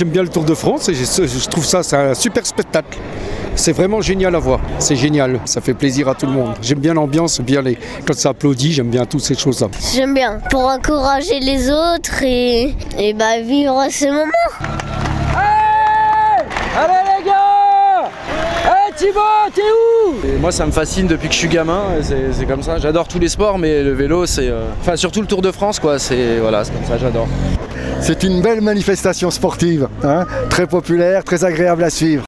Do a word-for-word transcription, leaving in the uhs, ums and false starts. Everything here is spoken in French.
j'aime bien le Tour de France et je, je trouve ça c'est un super spectacle. C'est vraiment génial à voir, c'est génial, ça fait plaisir à tout le monde. J'aime bien l'ambiance, bien les... quand ça applaudit, j'aime bien toutes ces choses-là. J'aime bien, pour encourager les autres et, et bah, vivre ce moment. Allez, allez les gars, hey Thibaut, t'es où? Et moi ça me fascine depuis que je suis gamin, c'est, c'est comme ça. J'adore tous les sports, mais le vélo c'est... Euh... Enfin surtout le Tour de France quoi, c'est, voilà, c'est comme ça, j'adore. C'est une belle manifestation sportive, hein, très populaire, très agréable à suivre.